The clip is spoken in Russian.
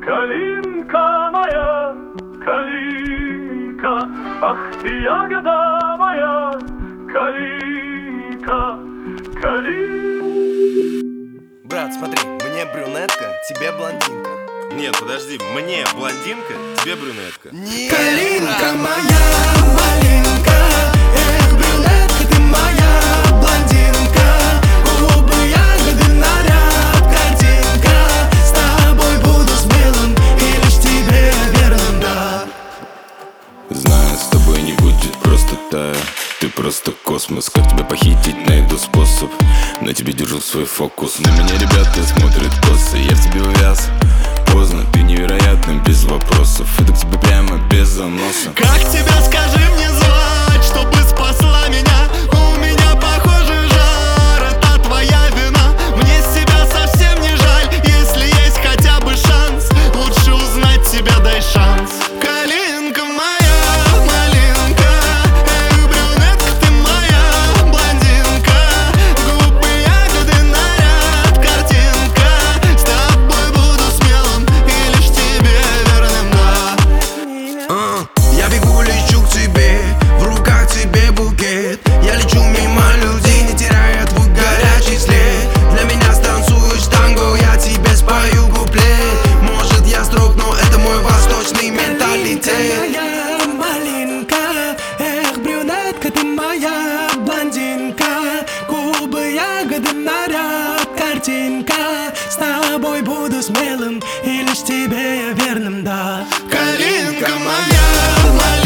Калинка моя, калинка, ах ты ягода моя, калинка, калинка. Брат, смотри, мне брюнетка, тебе блондинка. Нет, подожди, мне блондинка, тебе брюнетка. Нет, Калинка моя, малинка, эх, брюнетка ты моя, блондинка, губы ягоды, наряд, картинка, с тобой буду смелым и лишь тебе верным, да. Знаю, с тобой не будет просто тая. Ты просто космос, как тебя похитить, найду способ. На тебе держу свой фокус. На меня ребята смотрят косо, я в тебе увяз. Поздно, ты невероятна, без вопросов. Иду к тебе прямо, без заноса. Как тебя, скажи мне, звать, чтобы спасла меня? У меня похожий жар, это твоя вина. Мне себя совсем не жаль, если есть хотя бы шанс. Лучше узнать тебя, дай шанс. Калинка моя, малинка, эх, брюнетка ты моя, блондинка, губы ягоды, наряд, картинка, с тобой буду смелым и лишь тебе верным, да. Я бегу, лечу к тебе, в руках тебе букет. Я лечу мимо людей, не теряя твой горячий след. Для меня станцуешь танго, я тебе спою куплет. Может я строг, но это мой восточный менталитет. Моя малинка, эх, брюнетка ты моя, блондинка, губы ягоды, наряд, картинка, с тобой буду смелым и лишь тебе верным, да. Калинка моя, малинка.